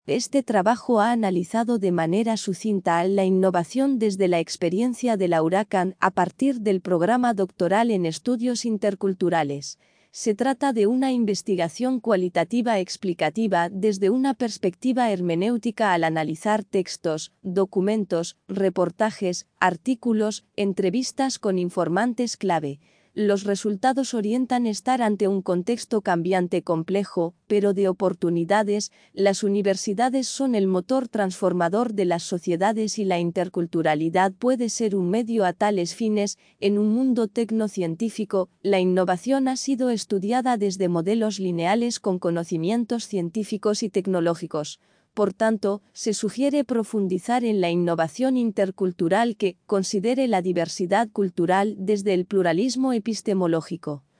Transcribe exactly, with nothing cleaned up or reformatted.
Este trabajo ha analizado de manera sucinta la innovación desde la experiencia de la Huracán a partir del programa doctoral en estudios interculturales. Se trata de una investigación cualitativa explicativa desde una perspectiva hermenéutica al analizar textos, documentos, reportajes, artículos, entrevistas con informantes clave. Los resultados orientan estar ante un contexto cambiante complejo, pero de oportunidades. Las universidades son el motor transformador de las sociedades y la interculturalidad puede ser un medio a tales fines. En un mundo tecnocientífico, la innovación ha sido estudiada desde modelos lineales con conocimientos científicos y tecnológicos. Por tanto, se sugiere profundizar en la innovación intercultural que considere la diversidad cultural desde el pluralismo epistemológico.